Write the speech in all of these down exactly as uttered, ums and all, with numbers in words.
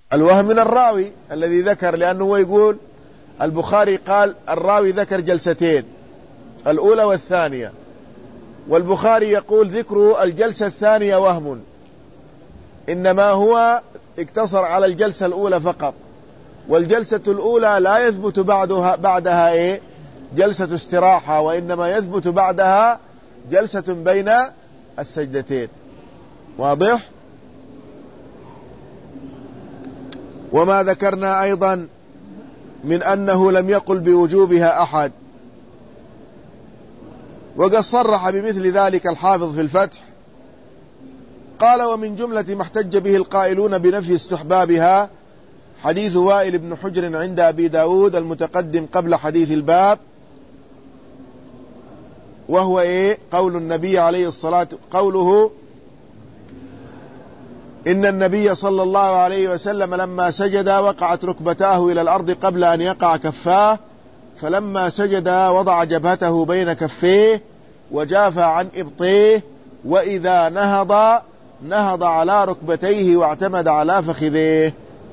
الوهم من الراوي الذي ذكر، لأنه هو يقول البخاري قال الراوي ذكر جلستين الأولى والثانية، والبخاري يقول ذكر الجلسة الثانية وهم، إنما هو اقتصر على الجلسة الأولى فقط، والجلسة الأولى لا يثبت بعدها بعدها إيه جلسة استراحة، وإنما يثبت بعدها جلسة بين السجدتين. واضح؟ وما ذكرنا أيضا من أنه لم يقل بوجوبها أحد، وقد صرح بمثل ذلك الحافظ في الفتح، قال ومن جملة ما احتج به القائلون بنفي استحبابها حديث وائل بن حجر عند أبي داود المتقدم قبل حديث الباب، وهو إيه قول النبي عليه الصلاة قوله إن النبي صلى الله عليه وسلم لما سجد وقعت ركبتاه إلى الأرض قبل أن يقع كفاه، فلما سجد وضع جبهته بين كفيه وجاف عن إبطيه، وإذا نهض نهض على ركبتيه واعتمد على فخذيه.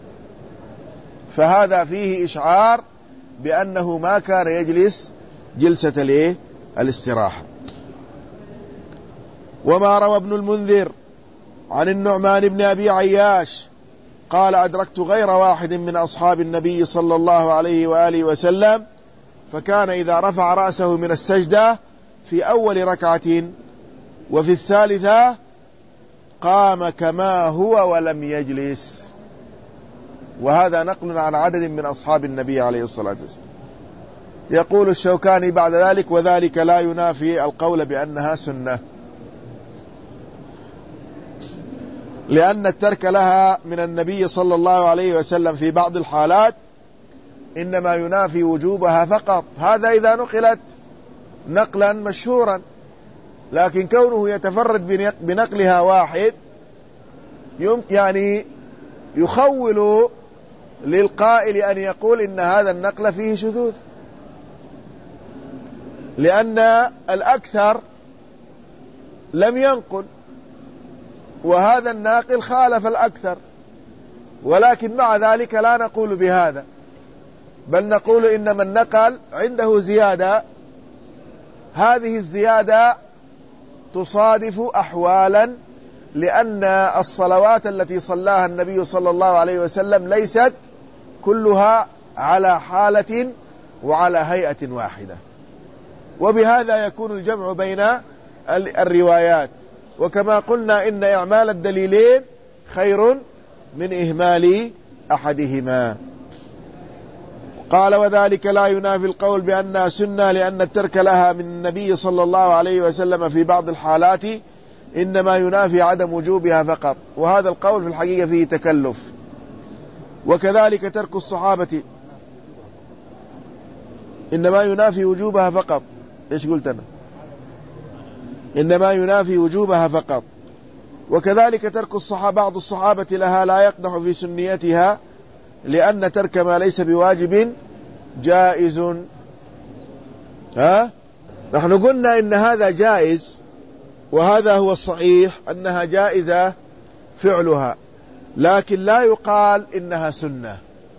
فهذا فيه إشعار بأنه ما كان يجلس جلسة الايه الاستراحة. وما روى ابن المنذر عن النعمان بن أبي عياش قال أدركت غير واحد من أصحاب النبي صلى الله عليه وآله وسلم فكان إذا رفع رأسه من السجدة في أول ركعة وفي الثالثة قام كما هو ولم يجلس. وهذا نقل عن عدد من أصحاب النبي عليه الصلاة والسلام. يقول الشوكاني بعد ذلك وذلك لا ينافي القول بأنها سنة، لأن الترك لها من النبي صلى الله عليه وسلم في بعض الحالات إنما ينافي وجوبها فقط، هذا إذا نقلت نقلا مشهورا، لكن كونه يتفرد بنقلها واحد يعني يخول للقائل أن يقول إن هذا النقل فيه شذوذ، لأن الأكثر لم ينقل وهذا الناقل خالف الأكثر، ولكن مع ذلك لا نقول بهذا، بل نقول إنما النقل عنده زيادة، هذه الزيادة تصادف أحوالا، لأن الصلوات التي صلاها النبي صلى الله عليه وسلم ليست كلها على حالة وعلى هيئة واحدة، وبهذا يكون الجمع بين الروايات. وكما قلنا إن إعمال الدليلين خير من إهمال أحدهما. قال وذلك لا ينافي القول بأنها سنة، لأن الترك لها من النبي صلى الله عليه وسلم في بعض الحالات إنما ينافي عدم وجوبها فقط، وهذا القول في الحقيقة فيه تكلف. وكذلك ترك الصحابة إنما ينافي وجوبها فقط. إيش قلت أنا؟ إنما ينافي وجوبها فقط. وكذلك ترك الصحابة بعض الصحابة لها لا يقدح في سنيتها، لأن ترك ما ليس بواجب جائز. ها؟ نحن قلنا إن هذا جائز، وهذا هو الصحيح أنها جائزة فعلها، لكن لا يقال إنها سنة،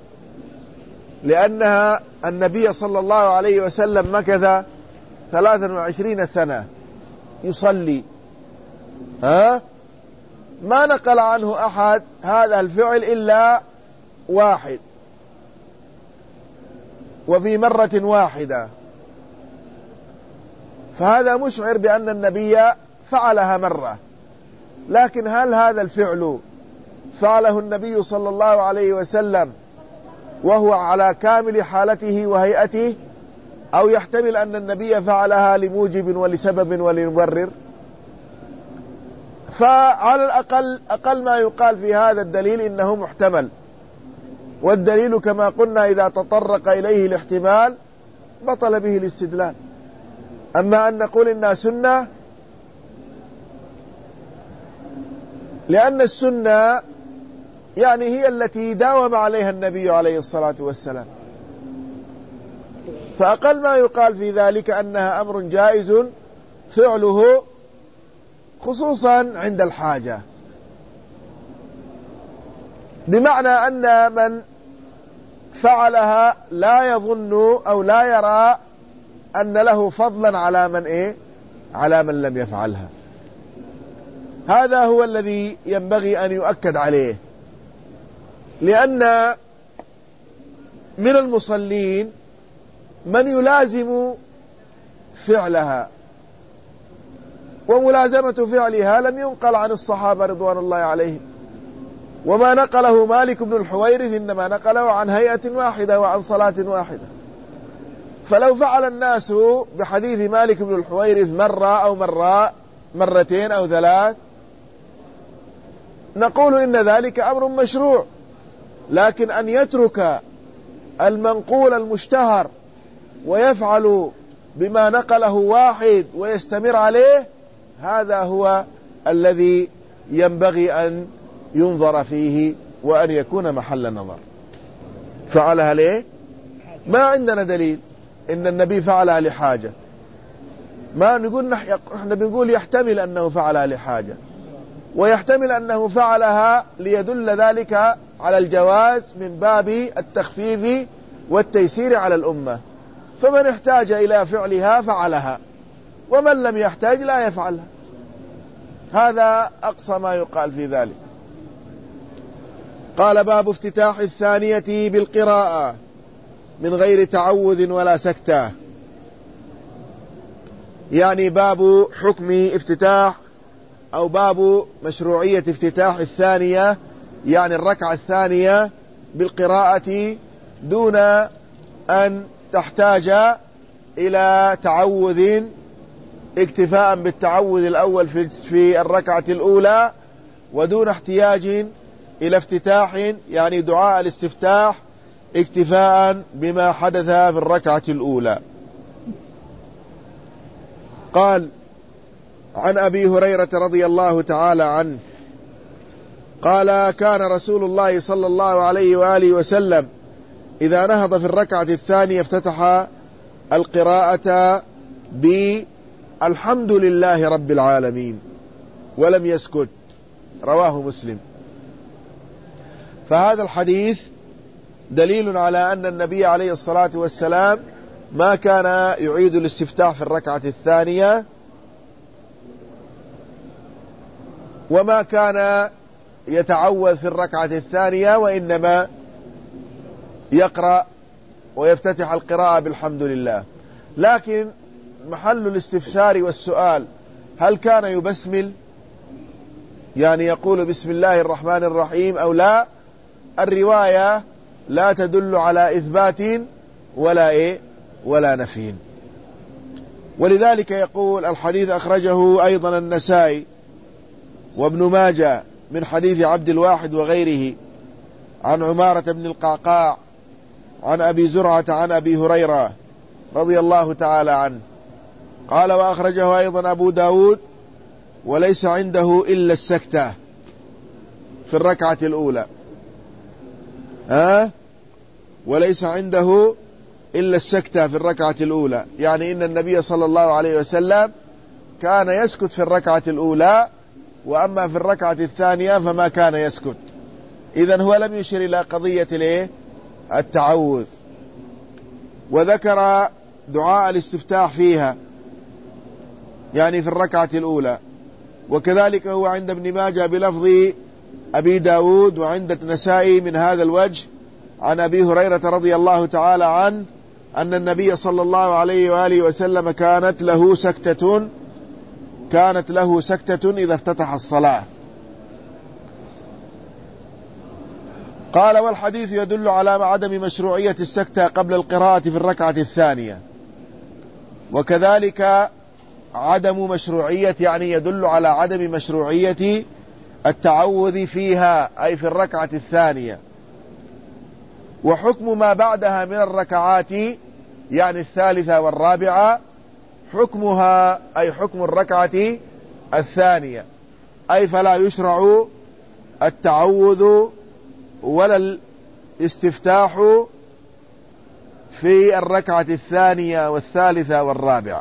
لأنها النبي صلى الله عليه وسلم مكث ثلاثا وعشرين سنة يصلي، ها؟ ما نقل عنه أحد هذا الفعل إلا واحد، وفي مرة واحدة، فهذا مشعر بأن النبي فعلها مرة. لكن هل هذا الفعل فعله النبي صلى الله عليه وسلم وهو على كامل حالته وهيئته، أو يحتمل أن النبي فعلها لموجب ولسبب ولمبرر؟ فعلى الأقل أقل ما يقال في هذا الدليل إنه محتمل، والدليل كما قلنا إذا تطرق إليه الاحتمال بطل به الاستدلال. أما أن نقول إنها سنة، لأن السنة يعني هي التي داوم عليها النبي عليه الصلاة والسلام، فأقل ما يقال في ذلك أنها أمر جائز فعله خصوصا عند الحاجة. بمعنى أن من فعلها لا يظن أو لا يرى أن له فضلا على من إيه على من لم يفعلها. هذا هو الذي ينبغي أن يؤكد عليه، لأن من المصلين من يلازم فعلها، وملازمة فعلها لم ينقل عن الصحابة رضوان الله عليهم، وما نقله مالك بن الحويرث إنما نقله عن هيئة واحدة وعن صلاة واحدة. فلو فعل الناس بحديث مالك بن الحويرث مرة أو مرة مرتين أو ثلاث نقول إن ذلك أمر مشروع، لكن أن يترك المنقول المشتهر ويفعل بما نقله واحد ويستمر عليه، هذا هو الذي ينبغي أن ينظر فيه وأن يكون محل نظر. فعلها ليه؟ ما عندنا دليل إن النبي فعلها لحاجة، ما نقول نحن بنقول يحتمل أنه فعلها لحاجة، ويحتمل أنه فعلها ليدل ذلك على الجواز من باب التخفيف والتيسير على الأمة، فمن احتاج إلى فعلها فعلها، ومن لم يحتاج لا يفعلها. هذا أقصى ما يقال في ذلك. قال: باب افتتاح الثانية بالقراءة من غير تعوذ ولا سكتة، يعني باب حكم افتتاح أو باب مشروعية افتتاح الثانية، يعني الركعة الثانية بالقراءة دون أن تحتاج إلى تعوذ، اكتفاء بالتعوذ الأول في الركعة الأولى، ودون احتياج إلى افتتاح، يعني دعاء الاستفتاح، اكتفاء بما حدث في الركعة الأولى. قال: عن أبي هريرة رضي الله تعالى عنه قال: كان رسول الله صلى الله عليه وآله وسلم إذا نهض في الركعة الثانية افتتح القراءة بالحمد لله رب العالمين ولم يسكت، رواه مسلم. فهذا الحديث دليل على أن النبي عليه الصلاة والسلام ما كان يعيد الاستفتاح في الركعة الثانية، وما كان يتعوذ في الركعة الثانية، وإنما يقرأ ويفتتح القراءة بالحمد لله. لكن محل الاستفسار والسؤال: هل كان يبسمل، يعني يقول بسم الله الرحمن الرحيم أو لا؟ الرواية لا تدل على إثبات ولا إيه ولا نفي. ولذلك يقول الحديث أخرجه أيضا النسائي وابن ماجه من حديث عبد الواحد وغيره عن عمارة بن القعقاع عن أبي زرعة عن أبي هريرة رضي الله تعالى عنه قال: وأخرجه أيضا أبو داود وليس عنده إلا السكتة في الركعة الأولى. ها؟ وليس عنده إلا السكتة في الركعة الأولى، يعني إن النبي صلى الله عليه وسلم كان يسكت في الركعة الأولى، وأما في الركعة الثانية فما كان يسكت. إذن هو لم يشر إلى قضية الايه التعوذ، وذكر دعاء الاستفتاح فيها، يعني في الركعة الأولى. وكذلك هو عند ابن ماجه بلفظ أبي داود، وعند النسائي من هذا الوجه عن أبي هريرة رضي الله تعالى عنه أن النبي صلى الله عليه وآله وسلم كانت له سكتة كانت له سكتة إذا افتتح الصلاة. قال: والحديث يدل على عدم مشروعية السكتة قبل القراءة في الركعة الثانية، وكذلك عدم مشروعية، يعني يدل على عدم مشروعية التعوذ فيها، أي في الركعة الثانية. وحكم ما بعدها من الركعات، يعني الثالثة والرابعة، حكمها أي حكم الركعة الثانية، أي فلا يشرع التعوذ ولا الاستفتاح في الركعة الثانية والثالثة والرابعة.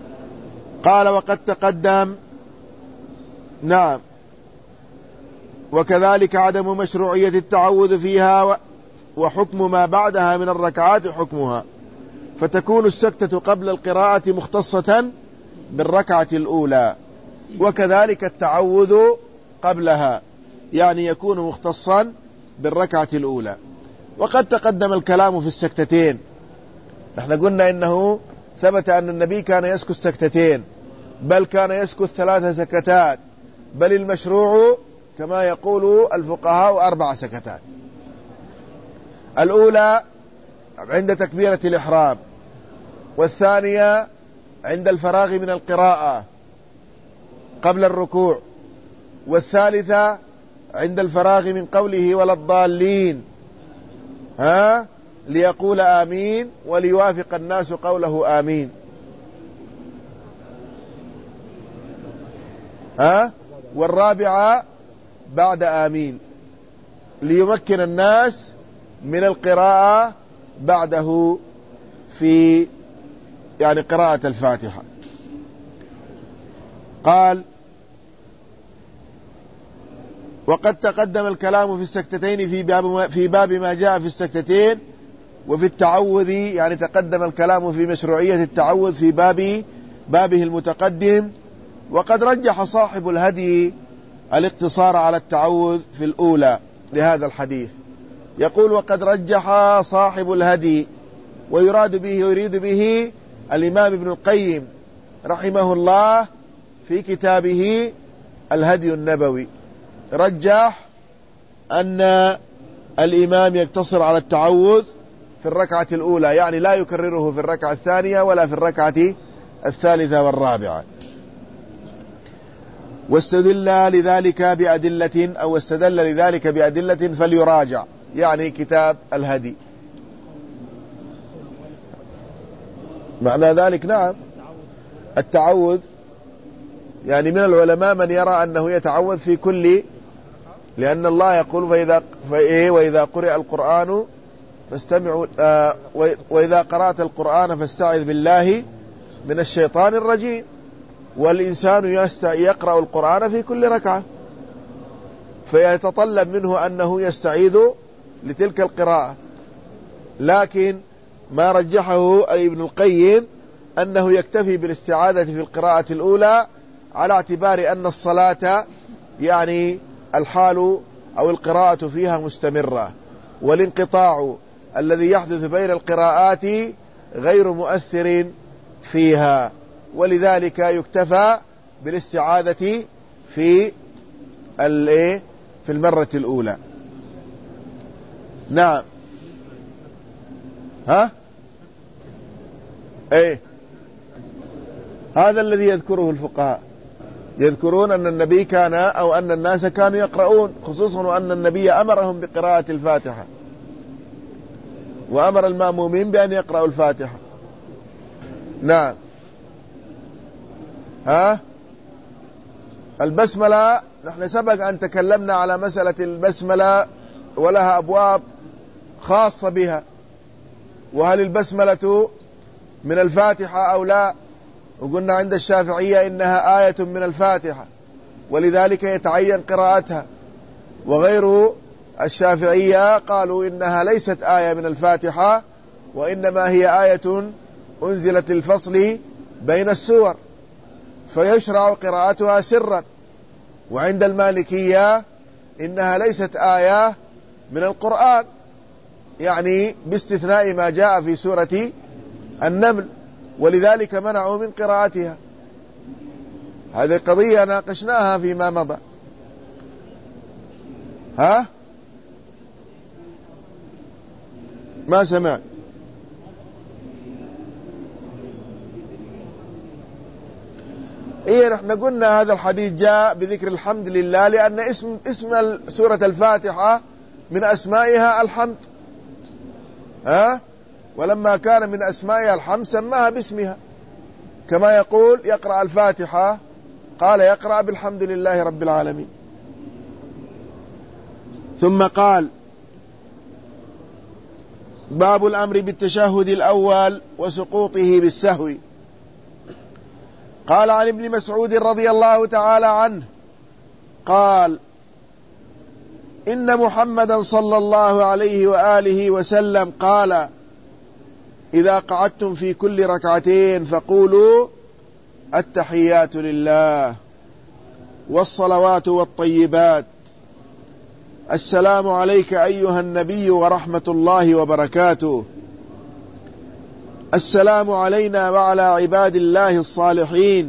قال: وقد تقدم نعم وكذلك عدم مشروعية التعوذ فيها وحكم ما بعدها من الركعات حكمها، فتكون السكتة قبل القراءة مختصة بالركعة الأولى، وكذلك التعوذ قبلها يعني يكون مختصا بالركعة الأولى. وقد تقدم الكلام في السكتتين. نحن قلنا إنه ثبت أن النبي كان يسكت سكتتين، بل كان يسكت ثلاث سكتات، بل المشروع كما يقول الفقهاء أربع سكتات. الأولى عند تكبيرة الإحرام، والثانية عند الفراغ من القراءة قبل الركوع، والثالثة عند الفراغ من قوله ولا الضالين ها ليقول آمين وليوافق الناس قوله آمين ها والرابعة بعد آمين ليمكن الناس من القراءة بعده في يعني قراءة الفاتحة. قال وقد تقدم الكلام في السكتتين في باب في باب ما جاء في السكتتين وفي التعوذ، يعني تقدم الكلام في مشروعية التعوذ في باب بابه المتقدم. وقد رجح صاحب الهدي الاقتصار على التعوذ في الأولى لهذا الحديث. يقول وقد رجح صاحب الهدي، ويراد به يريد به الإمام ابن القيم رحمه الله في كتابه الهدي النبوي، رجح أن الإمام يقتصر على التعوذ في الركعة الأولى، يعني لا يكرره في الركعة الثانية ولا في الركعة الثالثة والرابعة. واستدل لذلك بأدلة أو استدل لذلك بأدلة فليراجع، يعني كتاب الهدي. معنى ذلك نعم التعوذ، يعني من العلماء من يرى أنه يتعوذ في كل، لأن الله يقول فإذا, فإيه وإذا قرئ القرآن فاستمعوا آه وإذا قرأت القرآن فاستعذ بالله من الشيطان الرجيم، والإنسان يقرأ القرآن في كل ركعة، فيتطلب منه أنه يستعيذ لتلك القراءة. لكن ما رجحه ابن القيم أنه يكتفي بالاستعاذة في القراءة الأولى، على اعتبار أن الصلاة يعني الحال أو القراءة فيها مستمرة، والانقطاع الذي يحدث بين القراءات غير مؤثر فيها، ولذلك يكتفى بالاستعاذة في في المرة الأولى. نعم ها ايه هذا الذي يذكره الفقهاء، يذكرون أن النبي كان أو أن الناس كانوا يقرؤون، خصوصا أن النبي أمرهم بقراءة الفاتحة، وأمر المأمومين بأن يقرأوا الفاتحة. نعم ها البسملة، نحن سبق أن تكلمنا على مسألة البسملة ولها أبواب خاصة بها، وهل البسملة من الفاتحة أو لا، وقلنا عند الشافعية إنها آية من الفاتحة ولذلك يتعين قراءتها، وغير الشافعية قالوا إنها ليست آية من الفاتحة، وإنما هي آية أنزلت الفصل بين السور فيشرع قراءتها سرا. وعند المالكية إنها ليست آية من القرآن، يعني باستثناء ما جاء في سورة النمل، ولذلك منعوا من قراءتها. هذه قضية ناقشناها فيما مضى. ها ما سمعت؟ إيه نحن قلنا هذا الحديث جاء بذكر الحمد لله، لأن اسم اسم سورة الفاتحة من أسمائها الحمد، ها ولما كان من أسمائها الحمد سماها باسمها، كما يقول يقرأ الفاتحة قال يقرأ بالحمد لله رب العالمين. ثم قال باب الأمر بالتشهد الأول وسقوطه بالسهو. قال عن ابن مسعود رضي الله تعالى عنه قال إن محمدا صلى الله عليه وآله وسلم قال: إذا قعدتم في كل ركعتين فقولوا: التحيات لله والصلوات والطيبات، السلام عليك أيها النبي ورحمة الله وبركاته، السلام علينا وعلى عباد الله الصالحين،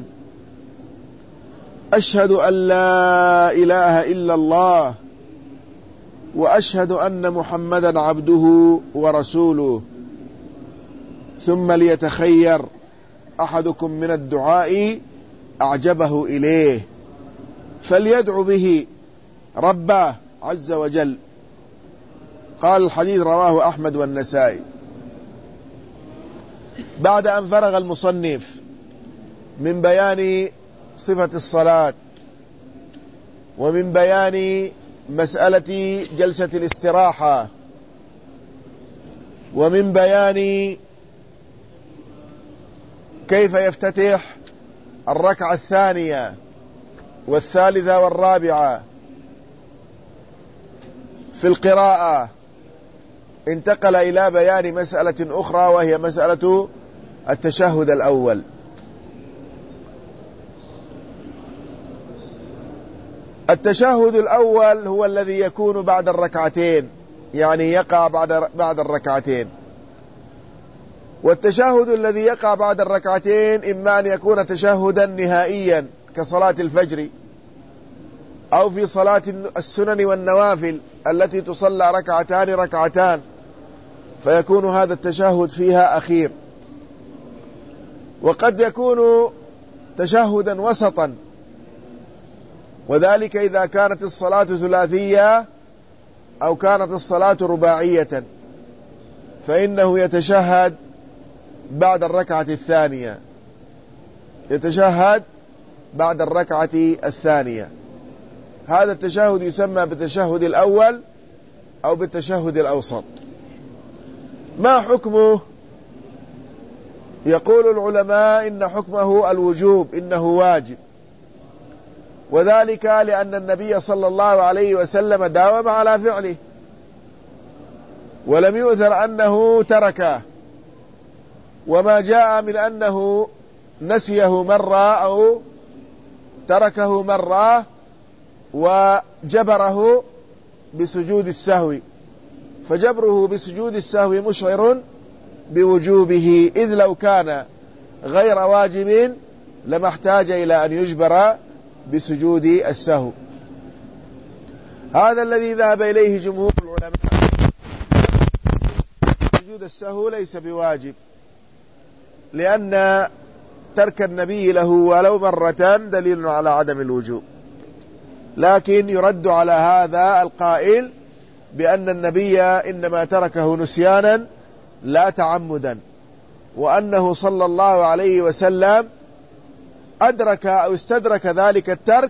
أشهد أن لا إله إلا الله وأشهد أن محمدا عبده ورسوله. ثم ليتخير أحدكم من الدعاء أعجبه إليه فليدعو به ربه عز وجل. قال الحديث رواه أحمد والنسائي. بعد أن فرغ المصنف من بيان صفة الصلاة ومن بيان مسألة جلسة الاستراحة ومن بيان كيف يفتتح الركعة الثانية والثالثة والرابعة في القراءة، انتقل إلى بيان مسألة أخرى وهي مسألة التشهد الأول. التشهد الأول هو الذي يكون بعد الركعتين، يعني يقع بعد بعد الركعتين. والتشهد الذي يقع بعد الركعتين إما أن يكون تشهدا نهائيا كصلاة الفجر، أو في صلاة السنن والنوافل التي تصلى ركعتان ركعتان فيكون هذا التشهد فيها أخير. وقد يكون تشهدا وسطا، وذلك إذا كانت الصلاة ثلاثية أو كانت الصلاة رباعية فإنه يتشهد بعد الركعة الثانية، يتشهد بعد الركعة الثانية. هذا التشهد يسمى بالتشهد الأول أو بالتشهد الأوسط. ما حكمه؟ يقول العلماء إن حكمه الوجوب، إنه واجب، وذلك لأن النبي صلى الله عليه وسلم داوم على فعله ولم يؤثر أنه تركه، وما جاء من أنه نسيه مرة أو تركه مرة وجبره بسجود السهو، فجبره بسجود السهو مشعر بوجوبه، إذ لو كان غير واجب لما احتاج إلى أن يجبر بسجود السهو. هذا الذي ذهب إليه جمهور العلماء، سجود السهو ليس بواجب، لأن ترك النبي له ولو مرة دليل على عدم الوجوب. لكن يرد على هذا القائل بأن النبي إنما تركه نسيانا لا تعمدا، وأنه صلى الله عليه وسلم أدرك أو استدرك ذلك الترك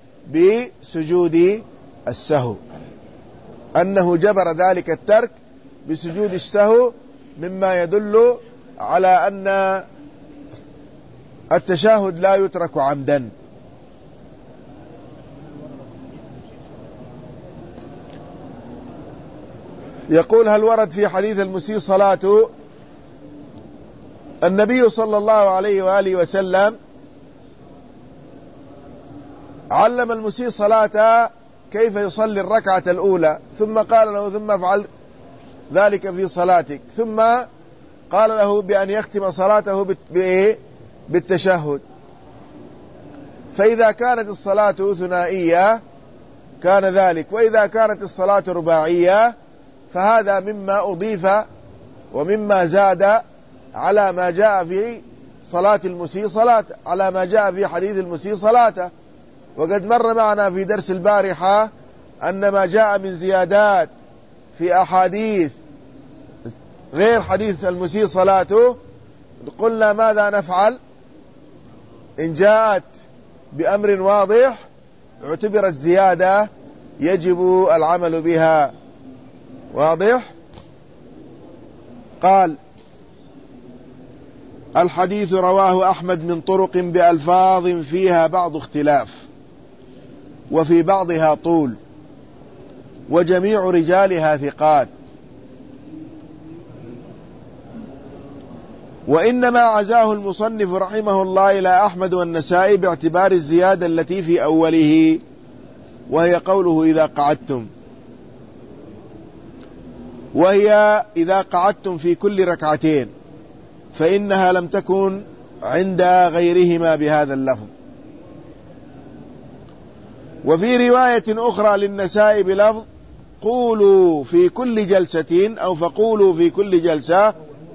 بسجود السهو، أنه جبر ذلك الترك بسجود السهو، مما يدل على أن التشهد لا يترك عمدا. يقول: هل ورد في حديث المسيء صلاته النبي صلى الله عليه وآله وسلم علم المسيء صلاته كيف يصلي الركعة الأولى، ثم قال له: ثم افعل ذلك في صلاتك، ثم قال له بأن يختم صلاته بالتشهد. فإذا كانت الصلاة ثنائية كان ذلك، وإذا كانت الصلاة رباعية فهذا مما أضيف ومما زاد على ما جاء في صلاة المسيء صلاته، على ما جاء في حديث المسيء صلاته. وقد مر معنا في درس البارحة أن ما جاء من زيادات في أحاديث غير حديث المسيء صلاته قلنا ماذا نفعل إن جاءت بأمر واضح اعتبرت زيادة يجب العمل بها. واضح؟ قال: الحديث رواه أحمد من طرق بألفاظ فيها بعض اختلاف وفي بعضها طول، وجميع رجالها ثقات. وإنما عزاه المصنف رحمه الله إلى أحمد والنسائي باعتبار الزيادة التي في أوله، وهي قوله إذا قعدتم، وهي إذا قعدتم في كل ركعتين، فإنها لم تكن عند غيرهما بهذا اللفظ. وفي رواية أخرى للنسائي بلفظ قولوا في كل جلسة أو فقولوا في كل جلسة،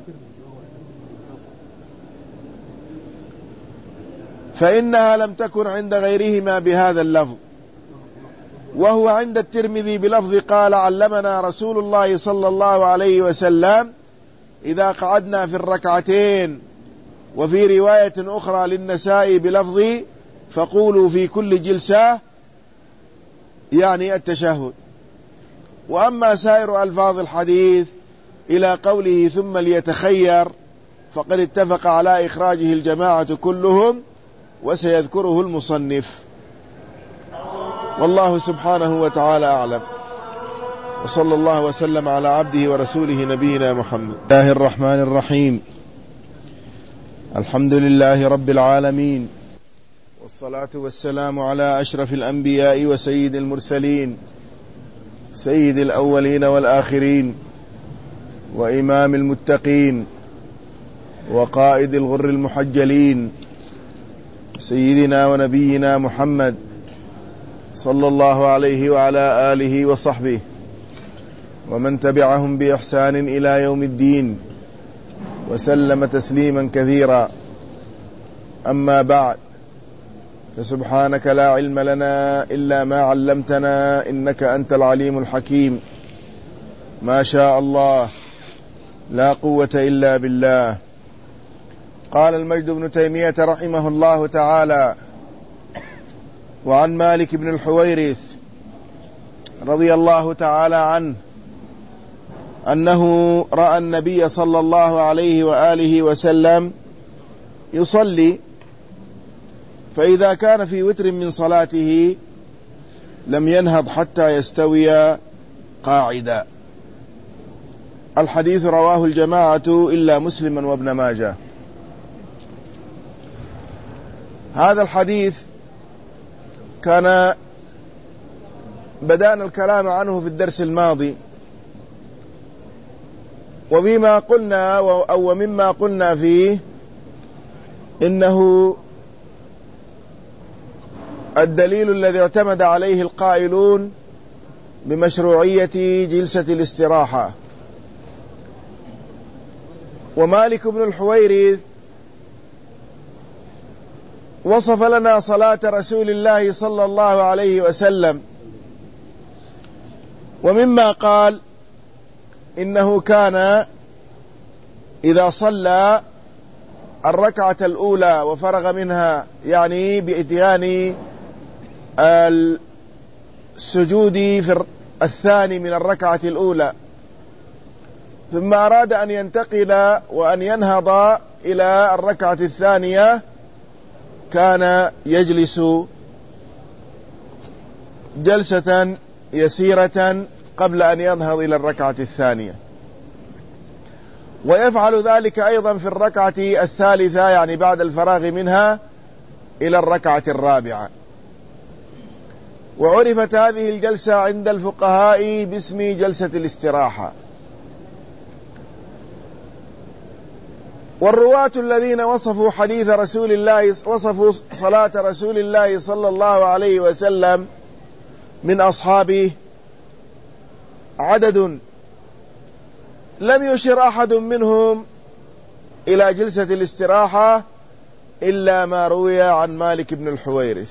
فإنها لم تكن عند غيرهما بهذا اللفظ. وهو عند الترمذي بلفظ قال علمنا رسول الله صلى الله عليه وسلم إذا قعدنا في الركعتين. وفي رواية أخرى للنسائي بلفظ فقولوا في كل جلسة، يعني التشهد. وأما سائر ألفاظ الحديث إلى قوله ثم ليتخير فقد اتفق على إخراجه الجماعة كلهم، وسيذكره المصنف. والله سبحانه وتعالى أعلم، وصلى الله وسلم على عبده ورسوله نبينا محمد. بسم الله الرحمن الرحيم. الحمد لله رب العالمين، والصلاة والسلام على أشرف الأنبياء وسيد المرسلين، سيد الأولين والآخرين، وإمام المتقين، وقائد الغر المحجلين، سيدنا ونبينا محمد صلى الله عليه وعلى آله وصحبه ومن تبعهم بإحسان إلى يوم الدين، وسلم تسليما كثيرا. أما بعد، فسبحانك لا علم لنا إلا ما علمتنا إنك أنت العليم الحكيم. ما شاء الله لا قوة إلا بالله. قال المجد بن تيمية رحمه الله تعالى: وعن مالك بن الحويرث رضي الله تعالى عنه أنه رأى النبي صلى الله عليه وآله وسلم يصلي، فإذا كان في وتر من صلاته لم ينهض حتى يستوي قاعدا. الحديث رواه الجماعة إلا مسلما وابن ماجه. هذا الحديث كان بدأنا الكلام عنه في الدرس الماضي، وبما قلنا أو مما قلنا فيه إنه الدليل الذي اعتمد عليه القائلون بمشروعية جلسة الاستراحة. ومالك بن الحويرث وصف لنا صلاة رسول الله صلى الله عليه وسلم، ومما قال إنه كان إذا صلى الركعة الأولى وفرغ منها، يعني بإتيان السجود في الثاني من الركعة الأولى، ثم أراد أن ينتقل وأن ينهض إلى الركعة الثانية، كان يجلس جلسة يسيرة قبل أن ينهض إلى الركعة الثانية، ويفعل ذلك أيضا في الركعة الثالثة، يعني بعد الفراغ منها إلى الركعة الرابعة. وعرفت هذه الجلسة عند الفقهاء باسم جلسة الاستراحة. والرواة الذين وصفوا حديث رسول الله وصفوا صلاة رسول الله صلى الله عليه وسلم من أصحابه عدد، لم يشر أحد منهم إلى جلسة الاستراحة إلا ما روي عن مالك بن الحويرث.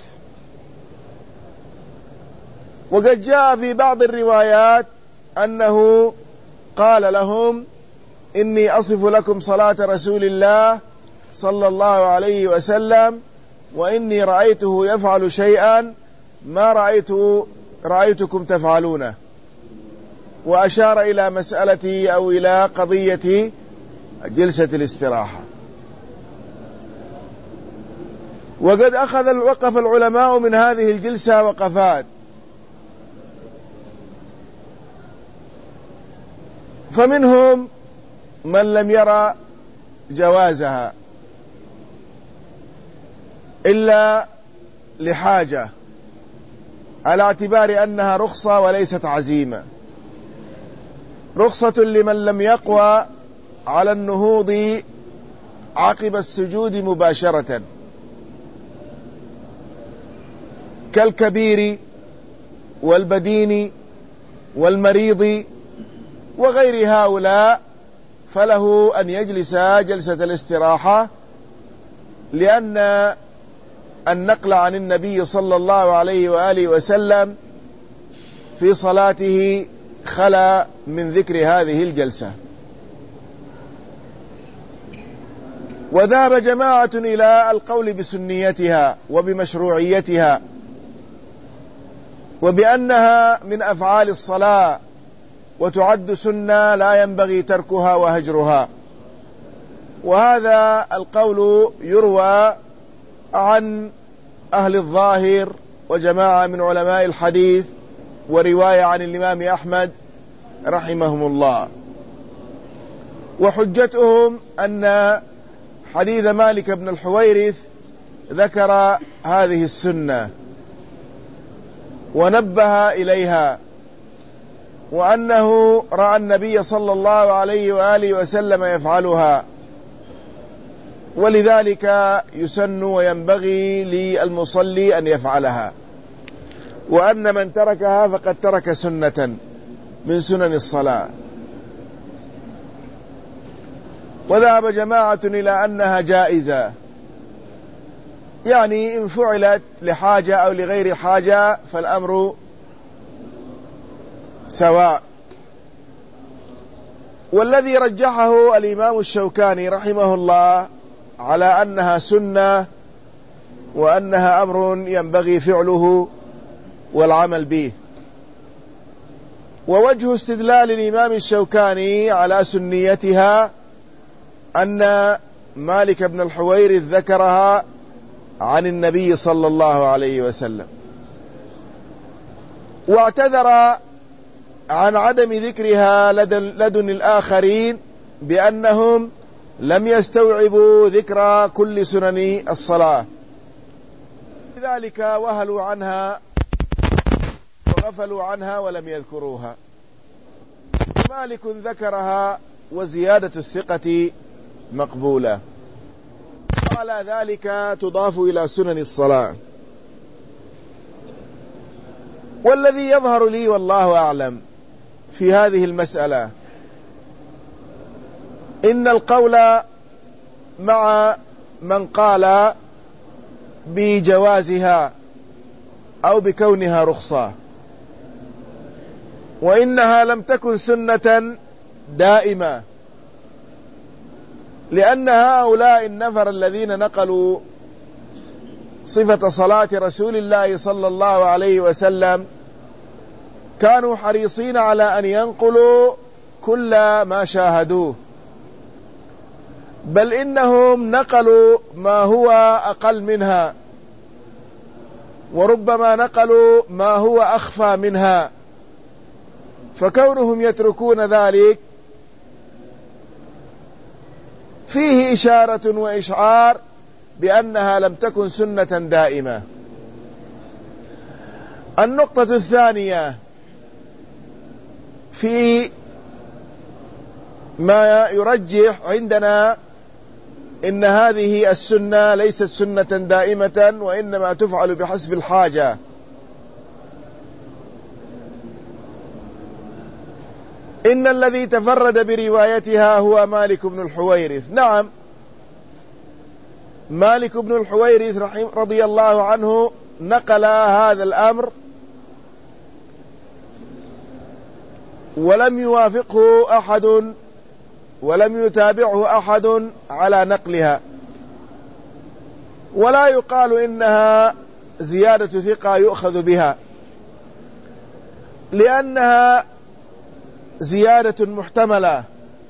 وقد جاء في بعض الروايات أنه قال لهم: إني أصف لكم صلاة رسول الله صلى الله عليه وسلم، وإني رأيته يفعل شيئا ما رأيت رأيتكم تفعلونه. وأشار إلى مسألة أو إلى قضية جلسة الاستراحة. وقد أخذ وقف العلماء من هذه الجلسة وقفات، فمنهم من لم يرى جوازها إلا لحاجة، على اعتبار أنها رخصة وليست عزيمة، رخصة لمن لم يقوى على النهوض عقب السجود مباشرة، كالكبير والبدين والمريض وغير هؤلاء، فله أن يجلس جلسة الاستراحة، لأن النقل عن النبي صلى الله عليه وآله وسلم في صلاته خلا من ذكر هذه الجلسة. وذهب جماعة إلى القول بسنيتها وبمشروعيتها، وبأنها من أفعال الصلاة وتعد سنة لا ينبغي تركها وهجرها. وهذا القول يروى عن أهل الظاهر وجماعة من علماء الحديث، ورواية عن الإمام أحمد رحمهم الله. وحجتهم أن حديث مالك بن الحويرث ذكر هذه السنة ونبه إليها، وأنه رأى النبي صلى الله عليه وآله وسلم يفعلها، ولذلك يسن وينبغي للمصلي أن يفعلها، وأن من تركها فقد ترك سنة من سنن الصلاة. وذهب جماعة إلى أنها جائزة، يعني إن فعلت لحاجة أو لغير حاجة فالأمر سواء. والذي رجحه الإمام الشوكاني رحمه الله على أنها سنة وأنها أمر ينبغي فعله والعمل به. ووجه استدلال الإمام الشوكاني على سنيتها أن مالك بن الحويرث ذكرها عن النبي صلى الله عليه وسلم، واعتذر عن عدم ذكرها لدن, لدن الآخرين بأنهم لم يستوعبوا ذكر كل سنن الصلاة، لذلك وهلوا عنها وغفلوا عنها ولم يذكروها. مالك ذكرها وزيادة الثقة مقبولة، وعلى ذلك تضاف إلى سنن الصلاة. والذي يظهر لي والله أعلم في هذه المسألة إن القول مع من قال بجوازها أو بكونها رخصة، وإنها لم تكن سنة دائمة، لأن هؤلاء النفر الذين نقلوا صفة صلاة رسول الله صلى الله عليه وسلم كانوا حريصين على أن ينقلوا كل ما شاهدوه، بل إنهم نقلوا ما هو أقل منها، وربما نقلوا ما هو أخفى منها. فكونهم يتركون ذلك فيه إشارة وإشعار بأنها لم تكن سنة دائمة. النقطة الثانية في ما يرجح عندنا إن هذه السنة ليست سنة دائمة، وإنما تفعل بحسب الحاجة. إن الذي تفرد بروايتها هو مالك بن الحويرث. نعم، مالك بن الحويرث رضي الله عنه نقل هذا الأمر ولم يوافقه أحد ولم يتابعه أحد على نقلها، ولا يقال إنها زيادة ثقة يؤخذ بها، لأنها زيادة محتملة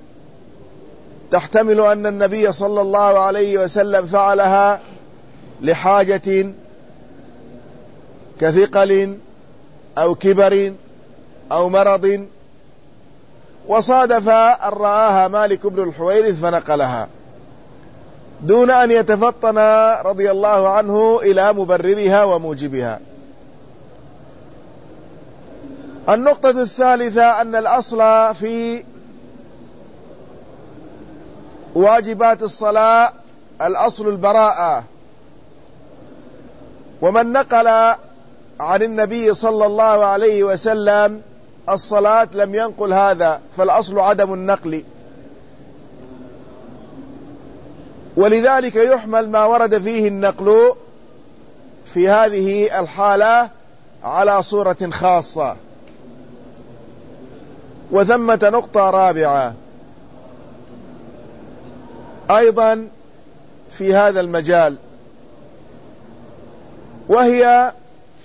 تحتمل أن النبي صلى الله عليه وسلم فعلها لحاجة كثقل أو كبر أو مرض وصادف أن رآها مالك بن الحويرث فنقلها دون أن يتفطن رضي الله عنه إلى مبررها وموجبها. النقطة الثالثة أن الأصل في واجبات الصلاة الأصل البراءة، ومن نقل عن النبي صلى الله عليه وسلم الصلاة لم ينقل هذا، فالأصل عدم النقل، ولذلك يحمل ما ورد فيه النقل في هذه الحالة على صورة خاصة. وثمة نقطة رابعة أيضا في هذا المجال، وهي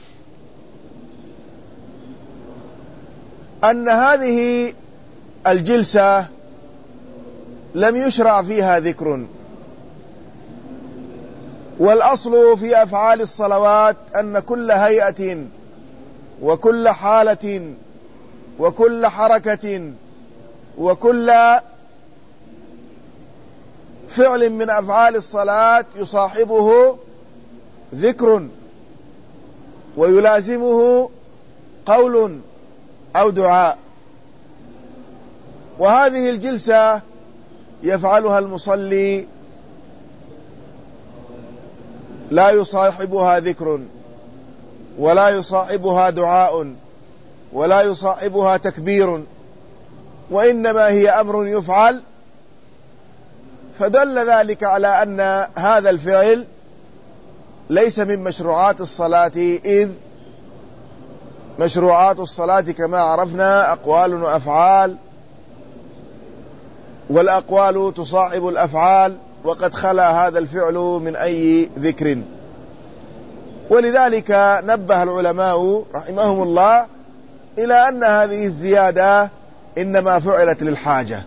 أن هذه الجلسة لم يشرع فيها ذكر، والأصل في أفعال الصلوات أن كل هيئة وكل حالة وكل حركة وكل فعل من أفعال الصلاة يصاحبه ذكر ويلازمه قول أو دعاء، وهذه الجلسة يفعلها المصلي لا يصاحبها ذكر ولا يصاحبها دعاء ولا يصاحبها تكبير، وإنما هي أمر يفعل، فدل ذلك على أن هذا الفعل ليس من مشروعات الصلاة، إذ مشروعات الصلاة كما عرفنا أقوال وأفعال، والأقوال تصاحب الأفعال، وقد خلا هذا الفعل من أي ذكر. ولذلك نبه العلماء رحمهم الله إلى أن هذه الزيادة إنما فعلت للحاجة،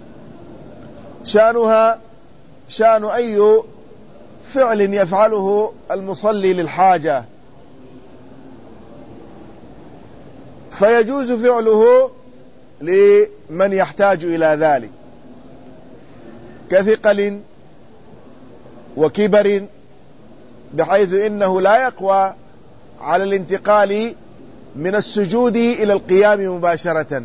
شأنها شأن أي فعل يفعله المصلي للحاجة، فيجوز فعله لمن يحتاج إلى ذلك كثقل وكبر، بحيث إنه لا يقوى على الانتقال من السجود إلى القيام مباشرة،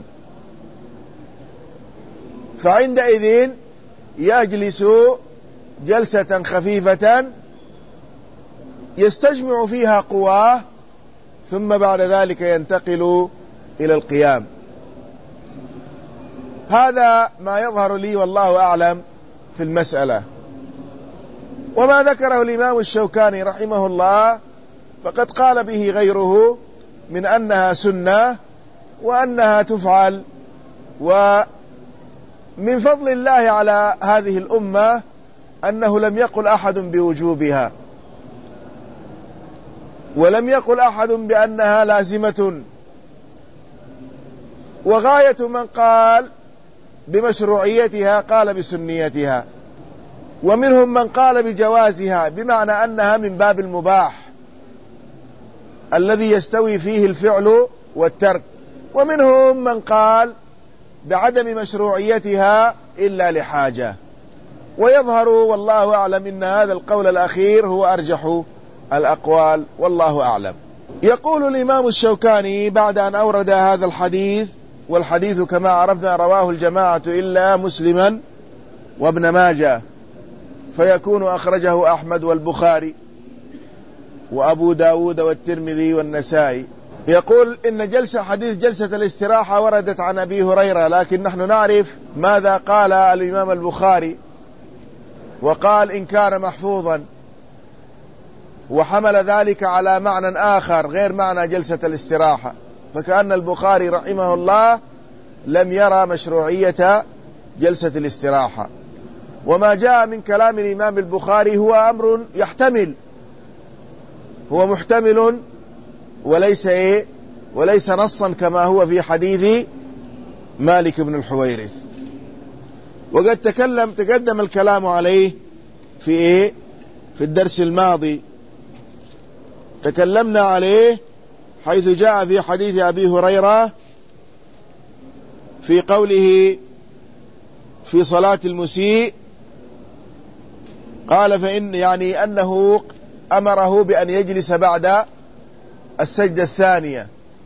فعندئذ يجلس جلسة خفيفة يستجمع فيها قواه، ثم بعد ذلك ينتقل إلى القيام. هذا ما يظهر لي والله أعلم في المسألة. وما ذكره الإمام الشوكاني رحمه الله فقد قال به غيره من أنها سنة وأنها تفعل، ومن فضل الله على هذه الأمة أنه لم يقل أحد بوجوبها، ولم يقل أحد بأنها لازمة، وغاية من قال بمشروعيتها قال بسنيتها، ومنهم من قال بجوازها، بمعنى أنها من باب المباح الذي يستوي فيه الفعل والترك، ومنهم من قال بعدم مشروعيتها إلا لحاجة. ويظهر والله أعلم إن هذا القول الأخير هو أرجح الأقوال، والله أعلم. يقول الإمام الشوكاني بعد أن أورد هذا الحديث، والحديث كما عرفنا رواه الجماعة إلا مسلما وابن ماجه، فيكون أخرجه أحمد والبخاري وأبو داود والترمذي والنسائي. يقول إن جلسة حديث جلسة الاستراحة وردت عن أبي هريرة، لكن نحن نعرف ماذا قال الإمام البخاري، وقال إن كان محفوظا، وحمل ذلك على معنى آخر غير معنى جلسة الاستراحة، فكأن البخاري رحمه الله لم يرى مشروعية جلسة الاستراحة. وما جاء من كلام الإمام البخاري هو أمر يحتمل، هو محتمل وليس إيه وليس نصا كما هو في حديث مالك بن الحويرث، وقد تكلم تقدم الكلام عليه في إيه في الدرس الماضي، تكلمنا عليه حيث جاء في حديث أبي هريرة في قوله في صلاة المسيء قال فإن يعني أنه أمره بأن يجلس بعد السجدة الثانية،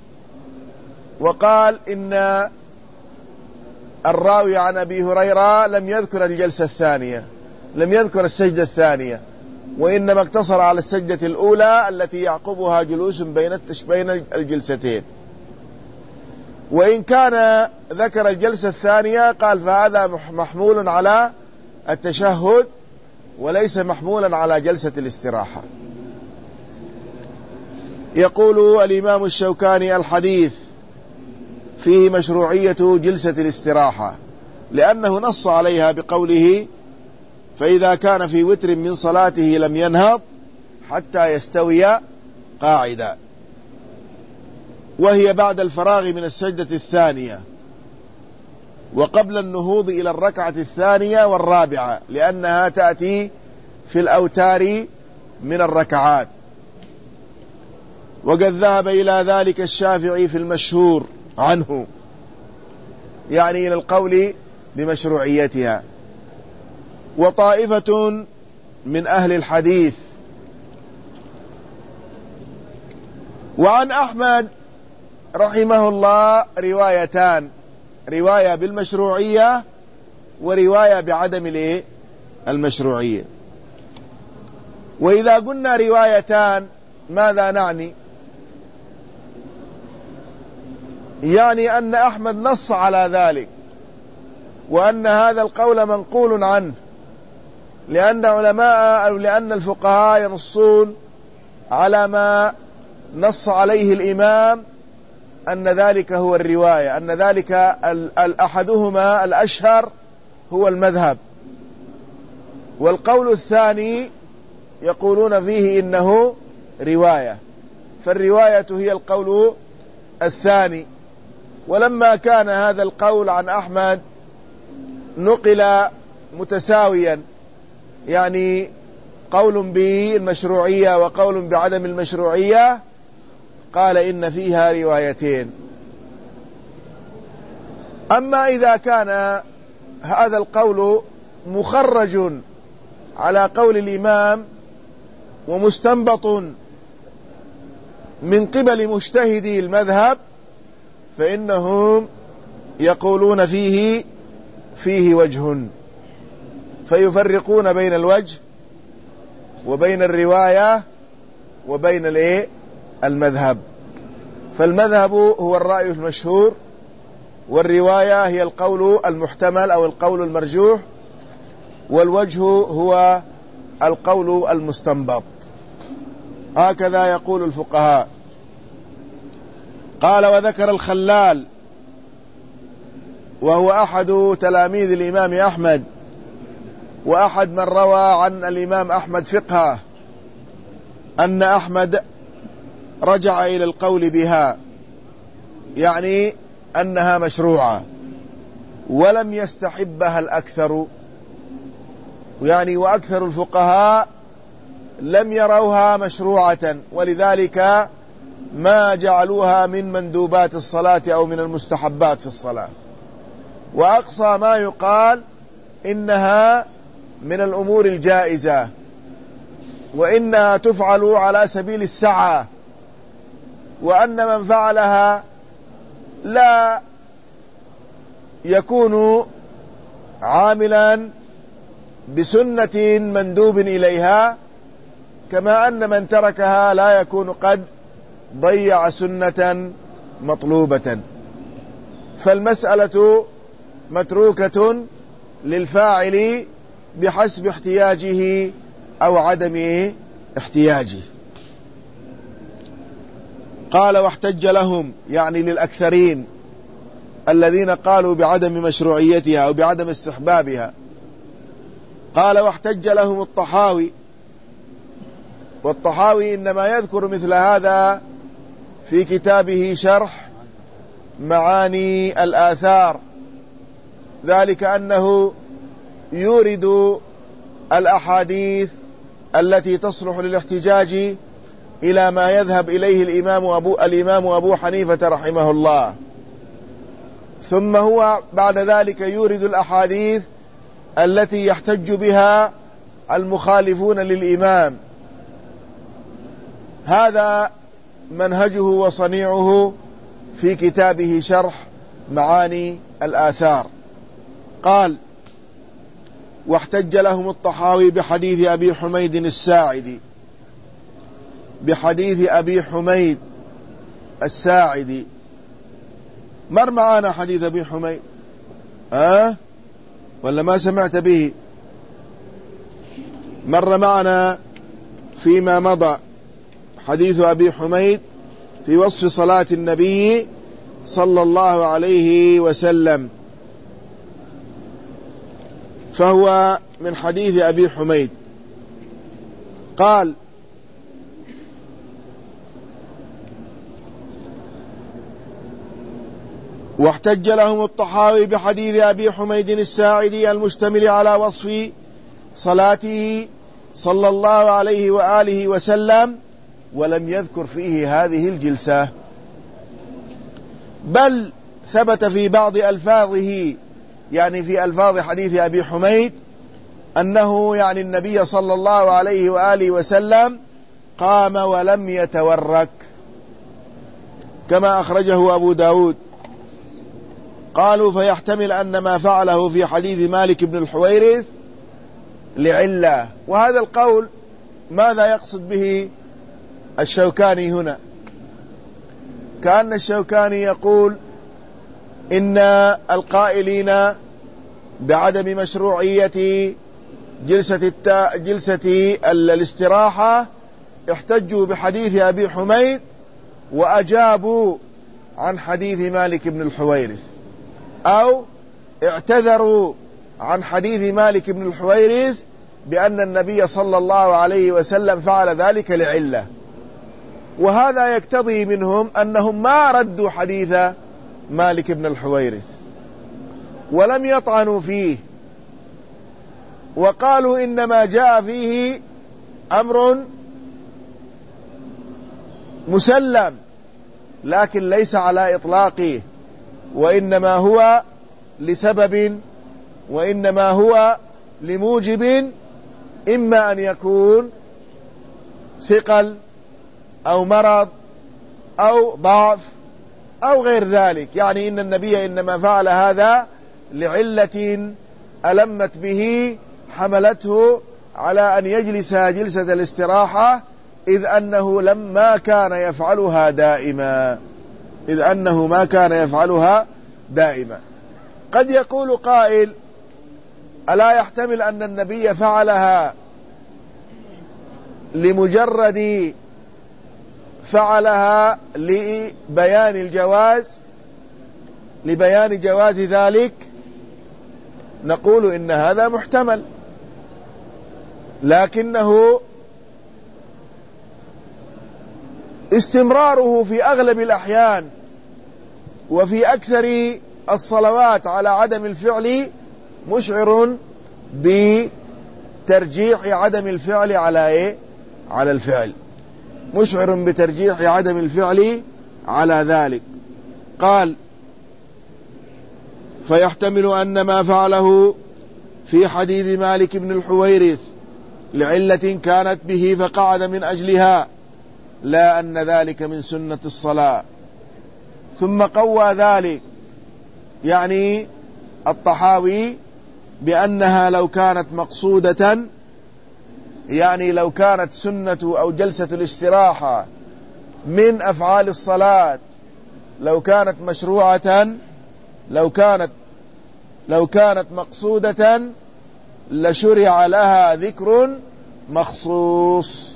وقال إن الراوي عن أبي هريرة لم يذكر الجلسة الثانية، لم يذكر السجدة الثانية، وإنما اقتصر على السجدة الأولى التي يعقبها جلوس بين بين الجلستين. وإن كان ذكر الجلسة الثانية قال فهذا محمول على التشهد وليس محمولا على جلسة الاستراحة. يقول الإمام الشوكاني الحديث فيه مشروعية جلسة الاستراحة، لأنه نص عليها بقوله فإذا كان في وتر من صلاته لم ينهض حتى يستوي قاعدا، وهي بعد الفراغ من السجدة الثانية وقبل النهوض إلى الركعة الثانية والرابعة، لأنها تأتي في الأوتار من الركعات. وقد ذهب إلى ذلك الشافعي في المشهور عنه، يعني إلى القول بمشروعيتها، وطائفة من أهل الحديث. وعن أحمد رحمه الله روايتان، رواية بالمشروعية ورواية بعدم المشروعية. وإذا قلنا روايتان ماذا نعني؟ يعني أن أحمد نص على ذلك، وأن هذا القول منقول عنه، لأن علماء أو لأن الفقهاء ينصون على ما نص عليه الإمام أن ذلك هو الرواية، أن ذلك أحدهما الأشهر هو المذهب، والقول الثاني يقولون فيه إنه رواية، فالرواية هي القول الثاني. ولما كان هذا القول عن أحمد نقل متساويا، يعني قول بالمشروعية وقول بعدم المشروعية، قال إن فيها روايتين. أما إذا كان هذا القول مخرج على قول الإمام ومستنبط من قبل مجتهدي المذهب، فإنهم يقولون فيه فيه وجه، فيفرقون بين الوجه وبين الرواية وبين الايه المذهب. فالمذهب هو الرأي المشهور، والرواية هي القول المحتمل أو القول المرجوح، والوجه هو القول المستنبط. هكذا يقول الفقهاء. قال وذكر الخلال وهو أحد تلاميذ الإمام أحمد وأحد من روى عن الإمام أحمد فقهه، أن أحمد رجع إلى القول بها، يعني أنها مشروعة، ولم يستحبها الأكثر، يعني وأكثر الفقهاء لم يروها مشروعة، ولذلك ما جعلوها من مندوبات الصلاة أو من المستحبات في الصلاة. وأقصى ما يقال إنها من الأمور الجائزة، وإنها تفعل على سبيل السعة، وأن من فعلها لا يكون عاملا بسنة مندوب إليها، كما أن من تركها لا يكون قد ضيع سنة مطلوبة. فالمسألة متروكة للفاعل بحسب احتياجه أو عدم احتياجه. قال واحتج لهم، يعني للأكثرين الذين قالوا بعدم مشروعيتها أو بعدم استحبابها. قال واحتج لهم الطحاوي، والطحاوي إنما يذكر مثل هذا في كتابه شرح معاني الآثار، ذلك أنه يورد الأحاديث التي تصلح للاحتجاج إلى ما يذهب إليه الإمام أبو, الإمام أبو حنيفة رحمه الله، ثم هو بعد ذلك يورد الأحاديث التي يحتج بها المخالفون للإمام. هذا منهجه وصنيعه في كتابه شرح معاني الآثار. قال: واحتج لهم الطحاوي بحديث أبي حميد الساعدي بحديث أبي حميد الساعدي. مر معنا حديث أبي حميد أه؟ ولا ما سمعت به؟ مر معنا فيما مضى حديث أبي حميد في وصف صلاة النبي صلى الله عليه وسلم، فهو من حديث أبي حميد. قال: واحتج لهم الطحاوي بحديث أبي حميد الساعدي المشتمل على وصف صلاته صلى الله عليه وآله وسلم، ولم يذكر فيه هذه الجلسة، بل ثبت في بعض ألفاظه، يعني في ألفاظ حديث أبي حميد، أنه يعني النبي صلى الله عليه وآله وسلم قام ولم يتورك، كما أخرجه أبو داود. قالوا: فيحتمل أن ما فعله في حديث مالك بن الحويرث لعلة. وهذا القول ماذا يقصد به الشوكاني هنا؟ كأن الشوكاني يقول إن القائلين بعدم مشروعية جلسة, التا... جلسة الاستراحة احتجوا بحديث أبي حميد وأجابوا عن حديث مالك بن الحويرث، أو اعتذروا عن حديث مالك بن الحويرث بأن النبي صلى الله عليه وسلم فعل ذلك لعلة. وهذا يقتضي منهم أنهم ما ردوا حديث مالك بن الحويرث ولم يطعنوا فيه، وقالوا إنما جاء فيه أمر مسلم لكن ليس على إطلاقه، وإنما هو لسبب، وإنما هو لموجب، إما أن يكون ثقل أو مرض أو ضعف أو غير ذلك. يعني إن النبي إنما فعل هذا لعلة ألمت به حملته على أن يجلس جلسة الاستراحة، إذ أنه لما كان يفعلها دائما إذ أنه ما كان يفعلها دائما. قد يقول قائل: ألا يحتمل أن النبي فعلها لمجرد فعلها لبيان الجواز لبيان جواز ذلك؟ نقول إن هذا محتمل، لكنه استمراره في أغلب الأحيان وفي أكثر الصلوات على عدم الفعل مشعر بترجيح عدم الفعل على إيه؟ على الفعل، مشعر بترجيح عدم الفعل على ذلك. قال: فيحتمل أن ما فعله في حديث مالك بن الحويرث لعلة كانت به فقعد من أجلها، لا أن ذلك من سنة الصلاة. ثم قوى ذلك يعني الطحاوي بأنها لو كانت مقصودة، يعني لو كانت سنة أو جلسة الاستراحة من أفعال الصلاة، لو كانت مشروعة، لو كانت لو كانت مقصودة لشرع لها ذكر مخصوص،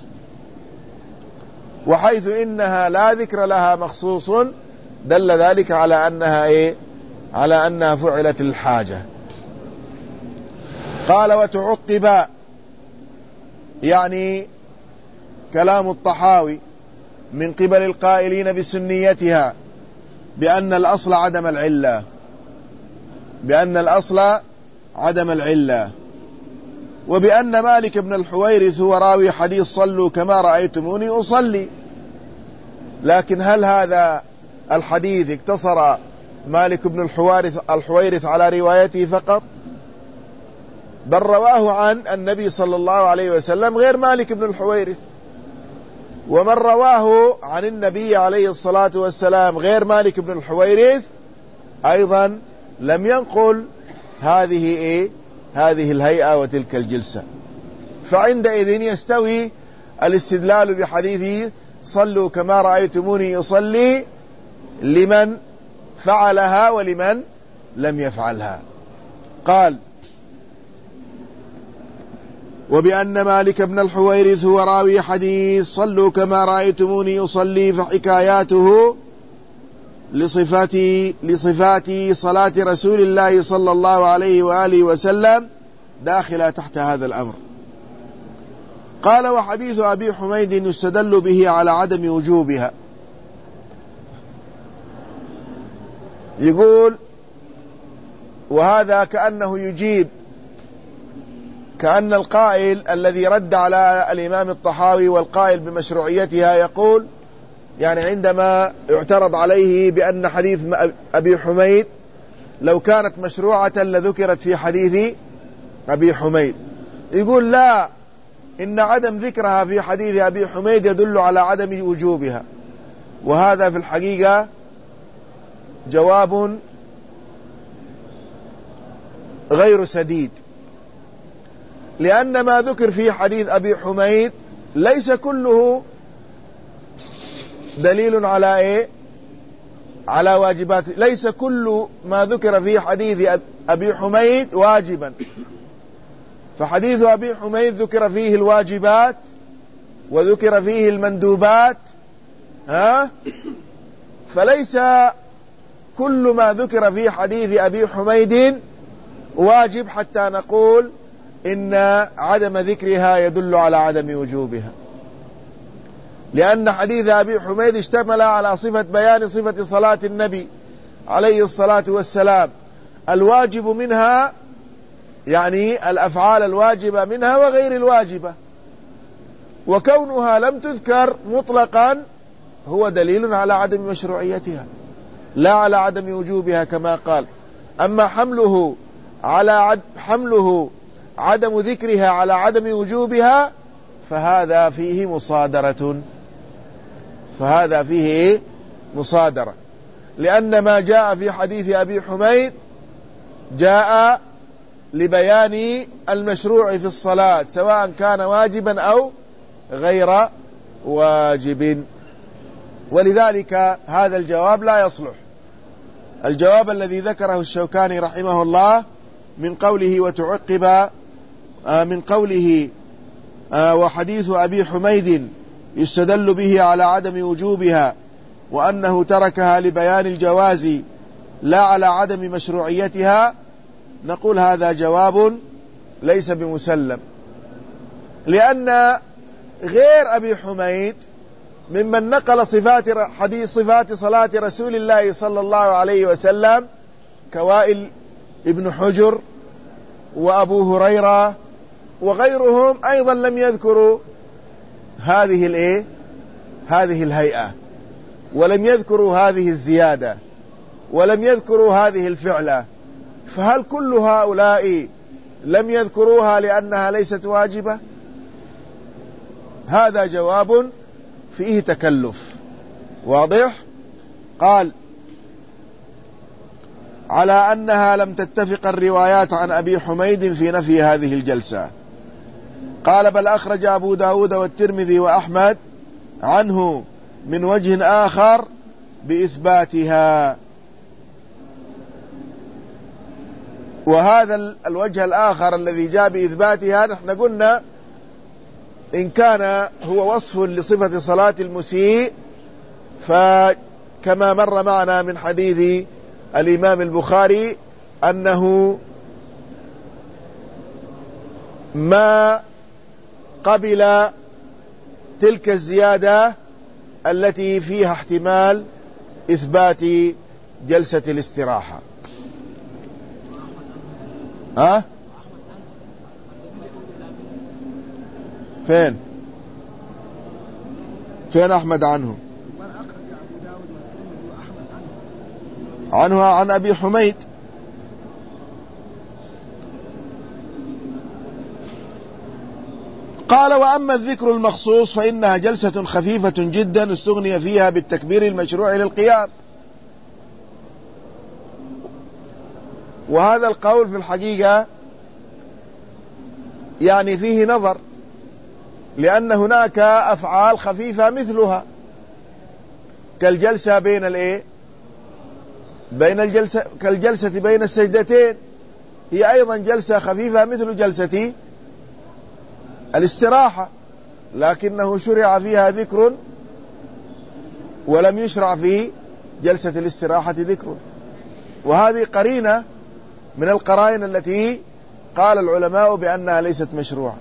وحيث إنها لا ذكر لها مخصوص دل ذلك على أنها إيه؟ على أنها فعلت الحاجة. قال: وتعقب يعني كلام الطحاوي من قبل القائلين بسنيتها بأن الأصل عدم العلة بأن الأصل عدم العلة وبأن مالك بن الحويرث هو راوي حديث صلوا كما رأيتموني أصلي. لكن هل هذا الحديث اقتصر مالك بن الحوارث الحويرث على روايته فقط، بل رواه عن النبي صلى الله عليه وسلم غير مالك بن الحويرث، ومن رواه عن النبي عليه الصلاة والسلام غير مالك بن الحويرث أيضا لم ينقل هذه إيه؟ هذه الهيئة وتلك الجلسة. فعندئذ يستوي الاستدلال بحديثه صلوا كما رأيتموني يصلي لمن فعلها ولمن لم يفعلها. قال: وبأن مالك بن الحويرث هو راوي حديث صلوا كما رأيتموني يصلي، فحكاياته لصفات لصفات صلاة رسول الله صلى الله عليه وآله وسلم داخلة تحت هذا الأمر. قال: وحديث أبي حميد يستدل به على عدم وجوبها. يقول وهذا كأنه يجيب، كأن القائل الذي رد على الإمام الطحاوي والقائل بمشروعيتها يقول، يعني عندما يعترض عليه بأن حديث أبي حميد لو كانت مشروعة لذكرت في حديث أبي حميد، يقول لا، إن عدم ذكرها في حديث أبي حميد يدل على عدم وجوبها. وهذا في الحقيقة جواب غير سديد، لأن ما ذكر في حديث أبي حميد ليس كله دليل على إيه؟ على واجبات. ليس كل ما ذكر في حديث أبي حميد واجبا، فحديث أبي حميد ذكر فيه الواجبات وذكر فيه المندوبات، ها؟ فليس كل ما ذكر في حديث أبي حميد واجب حتى نقول إن عدم ذكرها يدل على عدم وجوبها، لأن حديث أبي حميد اشتمل على صفة بيان صفة صلاة النبي عليه الصلاة والسلام، الواجب منها يعني الأفعال الواجبة منها وغير الواجبة، وكونها لم تذكر مطلقا هو دليل على عدم مشروعيتها لا على عدم وجوبها كما قال. أما حمله على عد حمله عدم ذكرها على عدم وجوبها فهذا فيه مصادرة، فهذا فيه مصادرة، لأن ما جاء في حديث أبي حميد جاء لبيان المشروع في الصلاة سواء كان واجبا أو غير واجب، ولذلك هذا الجواب لا يصلح. الجواب الذي ذكره الشوكاني رحمه الله من قوله وتعقب من قوله وحديث أبي حميد يستدل به على عدم وجوبها وأنه تركها لبيان الجواز لا على عدم مشروعيتها، نقول هذا جواب ليس بمسلم، لأن غير أبي حميد ممن نقل صفات حديث صفات صلاة رسول الله صلى الله عليه وسلم كوائل ابن حجر وأبو هريرة وغيرهم أيضا لم يذكروا هذه الايه هذه الهيئة، ولم يذكروا هذه الزيادة، ولم يذكروا هذه الفعلة، فهل كل هؤلاء لم يذكروها لأنها ليست واجبة؟ هذا جواب فيه تكلف واضح. قال على أنها لم تتفق الروايات عن أبي حميد في نفي هذه الجلسة. قال بل أخرج أبو داود والترمذي وأحمد عنه من وجه آخر بإثباتها. وهذا الوجه الآخر الذي جاء بإثباتها نحن قلنا إن كان هو وصف لصفة صلاة المسيء فكما مر معنا من حديث الإمام البخاري أنه ما قبل تلك الزيادة التي فيها احتمال إثبات جلسة الاستراحة. ها؟ فين فين أحمد عنه؟ عنها عن أبي حميد قال: وأما الذكر المخصوص فإنها جلسة خفيفة جدا استغني فيها بالتكبير المشروع للقيام. وهذا القول في الحقيقة يعني فيه نظر، لأن هناك أفعال خفيفة مثلها كالجلسة بين الايه بين الجلسة كالجلسة بين السجدتين، هي أيضا جلسة خفيفة مثل جلسة الاستراحة، لكنه شرع فيها ذكر ولم يشرع في جلسة الاستراحة ذكر. وهذه قرينة من القرائن التي قال العلماء بأنها ليست مشروعة،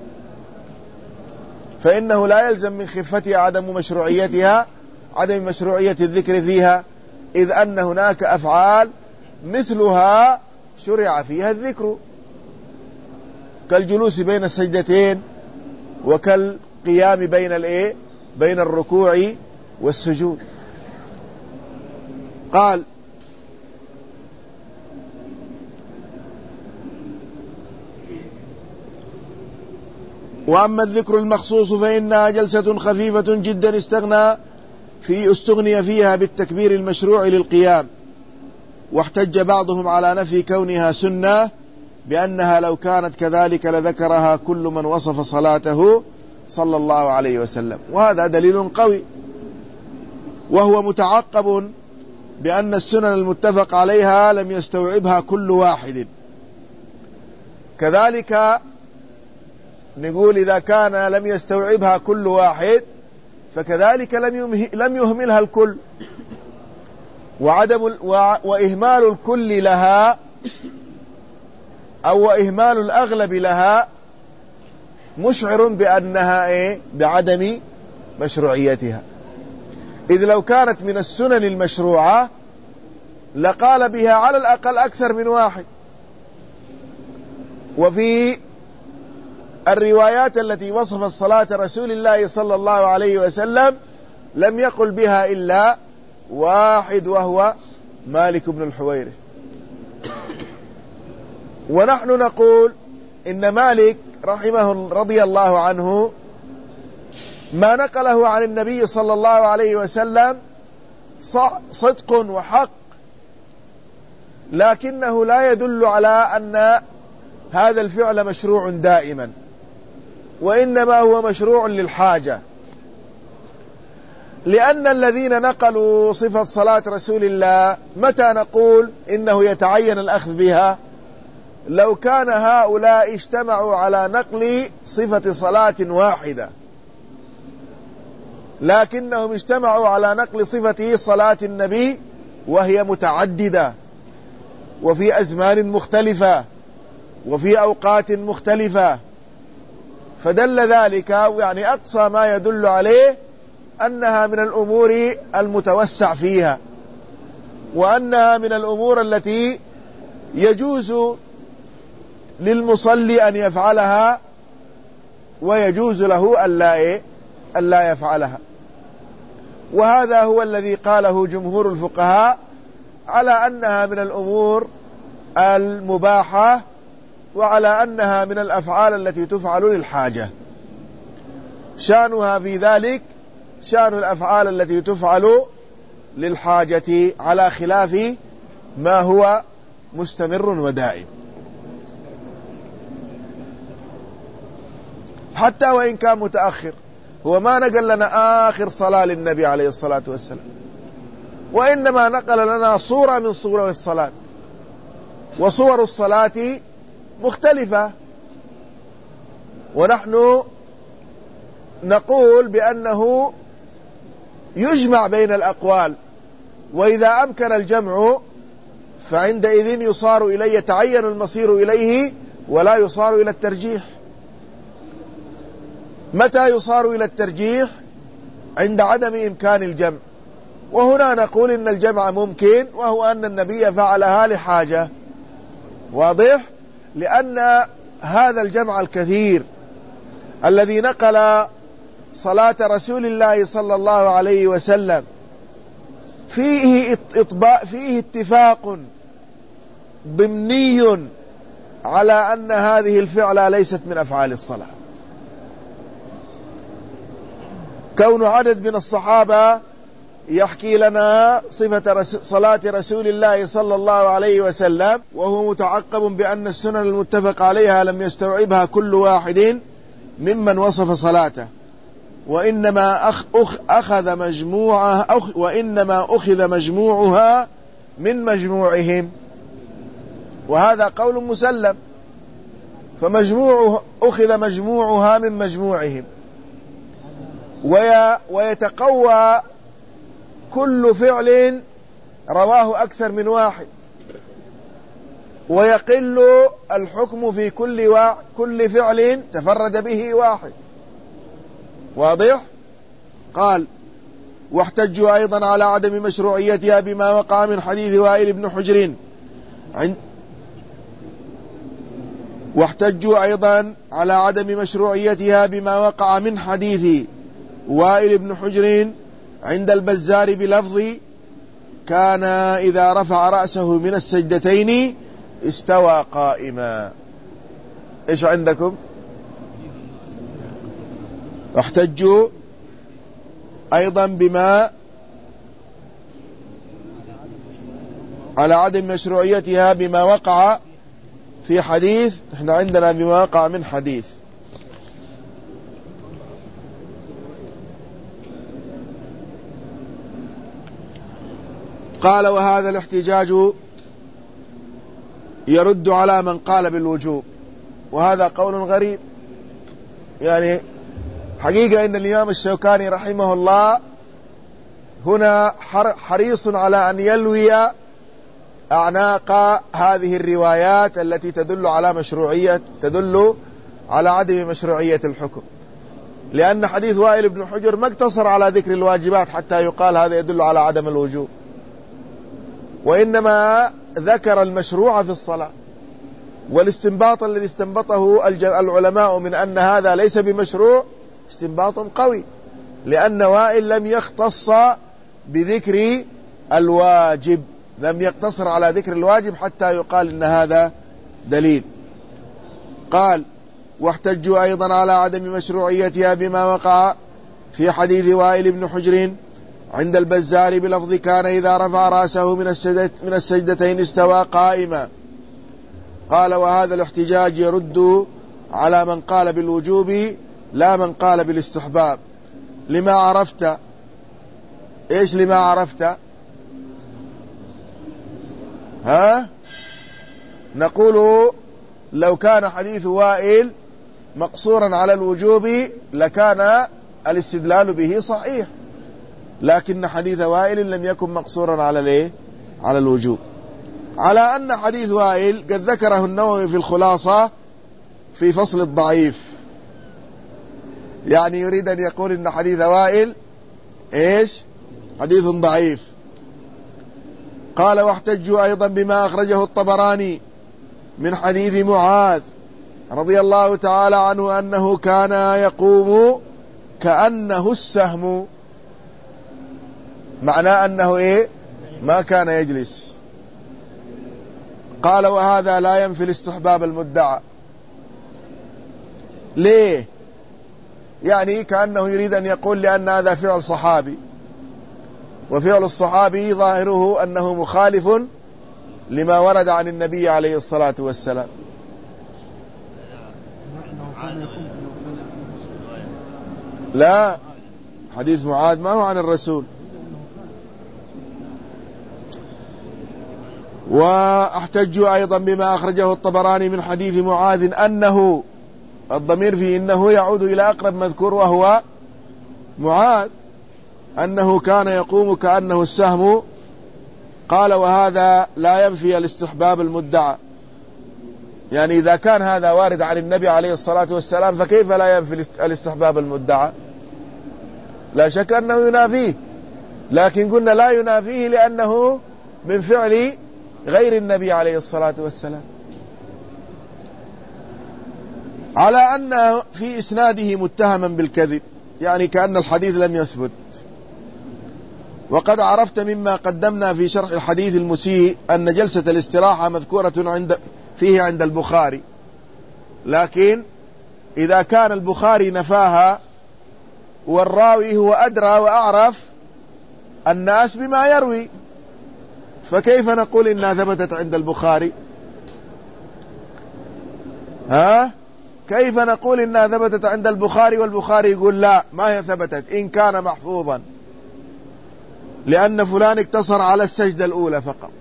فإنه لا يلزم من خفتها عدم مشروعيتها عدم مشروعية الذكر فيها، إذ أن هناك أفعال مثلها شرع فيها الذكر كالجلوس بين السجدتين وكالقيام بين الايه بين الركوع والسجود. قال: وأما الذكر المخصوص فإنها جلسة خفيفة جدا استغنى في استغني فيها بالتكبير المشروع للقيام. واحتج بعضهم على نفي كونها سنة بأنها لو كانت كذلك لذكرها كل من وصف صلاته صلى الله عليه وسلم. وهذا دليل قوي، وهو متعقب بأن السنن المتفق عليها لم يستوعبها كل واحد. كذلك نقول إذا كان لم يستوعبها كل واحد فكذلك لم لم يهملها الكل، وعدم وإهمال الكل لها أو إهمال الأغلب لها مشعر بأنها إيه بعدم مشروعيتها، إذ لو كانت من السنن المشروعة لقال بها على الأقل أكثر من واحد. وفي الروايات التي وصفت صلاة رسول الله صلى الله عليه وسلم لم يقل بها إلا واحد، وهو مالك بن الحويرث. ونحن نقول إن مالك رحمه رضي الله عنه ما نقله عن النبي صلى الله عليه وسلم صدق وحق، لكنه لا يدل على أن هذا الفعل مشروع دائما، وإنما هو مشروع للحاجة، لأن الذين نقلوا صفة صلاة رسول الله متى نقول إنه يتعين الأخذ بها؟ لو كان هؤلاء اجتمعوا على نقل صفة صلاة واحدة، لكنهم اجتمعوا على نقل صفة صلاة النبي وهي متعددة وفي أزمان مختلفة وفي أوقات مختلفة، فدل ذلك يعني أقصى ما يدل عليه أنها من الأمور المتوسع فيها، وأنها من الأمور التي يجوز للمصلي أن يفعلها ويجوز له ألا ألا يفعلها. وهذا هو الذي قاله جمهور الفقهاء على أنها من الأمور المباحة، وعلى أنها من الأفعال التي تفعل للحاجة. شأنها في ذلك شأن الأفعال التي تفعل للحاجة، على خلاف ما هو مستمر ودائم. حتى وإن كان متأخر، هو ما نقل لنا آخر صلاة للنبي عليه الصلاة والسلام، وإنما نقل لنا صورة من صور الصلاة، وصور الصلاة مختلفة. ونحن نقول بأنه يجمع بين الأقوال، وإذا أمكن الجمع فعندئذ يصار إليه يتعين المصير إليه ولا يصار إلى الترجيح. متى يصار إلى الترجيح؟ عند عدم إمكان الجمع، وهنا نقول إن الجمع ممكن، وهو أن النبي فعلها لحاجة. واضح؟ لأن هذا الجمع الكثير الذي نقل صلاة رسول الله صلى الله عليه وسلم فيه إطباق فيه اتفاق ضمني على أن هذه الفعلة ليست من أفعال الصلاة. كون عدد من الصحابة يحكي لنا صفة صلاة رسول الله صلى الله عليه وسلم وهو متعقب بأن السنن المتفق عليها لم يستوعبها كل واحد ممن وصف صلاته، وإنما أخ أخ أخذ مجموعها أخ وإنما أخذ مجموعها من مجموعهم، وهذا قول مسلم. فمجموعه أخذ مجموعها من مجموعهم، ويتقوى كل فعل رواه أكثر من واحد، ويقل الحكم في كل وا... كل فعل تفرد به واحد. واضح؟ قال: واحتجوا أيضا على عدم مشروعيتها بما وقع من حديث وائل بن حجر عند واحتجوا أيضا على عدم مشروعيتها بما وقع من حديث وائل بن حجر عند البزار بلفظ: كان إذا رفع رأسه من السجدتين استوى قائما. إيش عندكم؟ احتجوا أيضا بما على عدم مشروعيتها بما وقع في حديث، احنا عندنا بما وقع من حديث. قال: وهذا الاحتجاج يرد على من قال بالوجوب، وهذا قول غريب. يعني حقيقة إن الإمام الشوكاني رحمه الله هنا حريص على أن يلوي أعناق هذه الروايات التي تدل على مشروعية تدل على عدم مشروعية الحكم، لأن حديث وائل بن حجر ما اقتصر على ذكر الواجبات حتى يقال هذا يدل على عدم الوجوب، وإنما ذكر المشروع في الصلاة. والاستنباط الذي استنبطه العلماء من أن هذا ليس بمشروع استنباط قوي، لأن وائل لم يختص بذكر الواجب، لم يقتصر على ذكر الواجب حتى يقال إن هذا دليل. قال: واحتجوا أيضا على عدم مشروعيتها بما وقع في حديث وائل بن حجر عند البزار بلفظ: كان إذا رفع رأسه من من السجدتين استوى قائما. قال: وهذا الاحتجاج يرد على من قال بالوجوب لا من قال بالاستحباب. لما عرفت إيش لما عرفت ها نقول: لو كان حديث وائل مقصورا على الوجوب لكان الاستدلال به صحيح، لكن حديث وائل لم يكن مقصورا على الايه على الوجوب. على أن حديث وائل قد ذكره النووي في الخلاصة في فصل الضعيف، يعني يريد أن يقول إن حديث وائل إيش حديث ضعيف. قال: واحتجوا أيضا بما أخرجه الطبراني من حديث معاذ رضي الله تعالى عنه أنه كان يقوم كأنه السهم، معناه أنه إيه ما كان يجلس. قال: وهذا لا ينفي الاستحباب المدعى. ليه؟ يعني كأنه يريد أن يقول لأن هذا فعل صحابي، وفعل الصحابي ظاهره أنه مخالف لما ورد عن النبي عليه الصلاة والسلام. لا، حديث معاذ ما هو عن الرسول. واحتجوا أيضا بما أخرجه الطبراني من حديث معاذ أنه، الضمير فيه إنه يعود إلى أقرب مذكور وهو معاذ، أنه كان يقوم كأنه السهم. قال: وهذا لا ينفي الاستحباب المدعى. يعني إذا كان هذا وارد عن النبي عليه الصلاة والسلام فكيف لا ينفي الاستحباب المدعى؟ لا شك أنه ينافيه، لكن قلنا لا ينافيه لأنه من فعل غير النبي عليه الصلاة والسلام. على أن في إسناده متهما بالكذب، يعني كأن الحديث لم يثبت. وقد عرفت مما قدمنا في شرح الحديث المسيء أن جلسة الاستراحة مذكورة عند فيه عند البخاري، لكن إذا كان البخاري نفاها والراوي هو أدرى وأعرف الناس بما يروي، فكيف نقول إنها ثبتت عند البخاري؟ ها؟ كيف نقول إنها ثبتت عند البخاري والبخاري يقول لا ما هي ثبتت إن كان محفوظا، لأن فلان اقتصر على السجدة الأولى فقط.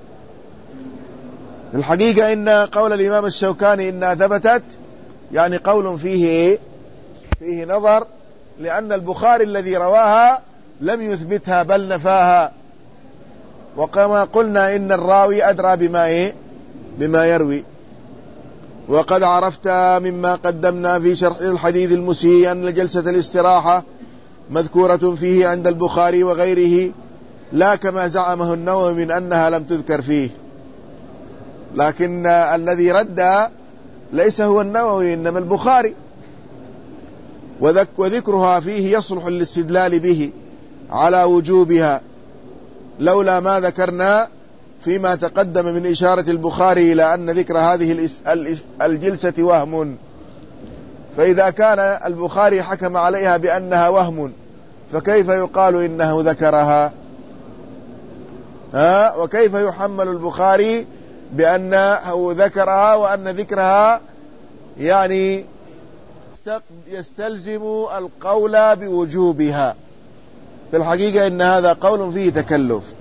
الحقيقة إن قول الإمام الشوكاني إنها ثبتت يعني قول فيه إيه؟ فيه نظر، لأن البخاري الذي رواها لم يثبتها بل نفاها، وكما قلنا إن الراوي أدرى بما إيه؟ بما يروي. وقد عرفت مما قدمنا في شرح الحديث المسيء أن جلسة الاستراحة مذكورة فيه عند البخاري وغيره، لا كما زعمه النووي من أنها لم تذكر فيه، لكن الذي رد ليس هو النووي إنما البخاري، وذكرها فيه يصلح للاستدلال به على وجوبها، لولا ما ذكرنا فيما تقدم من إشارة البخاري إلى أن ذكر هذه الجلسة وهم. فإذا كان البخاري حكم عليها بأنها وهم فكيف يقال إنه ذكرها؟ ها؟ وكيف يحمل البخاري بأنه ذكرها وأن ذكرها يعني يستلزم القول بوجوبها؟ في الحقيقة إن هذا قول فيه تكلف.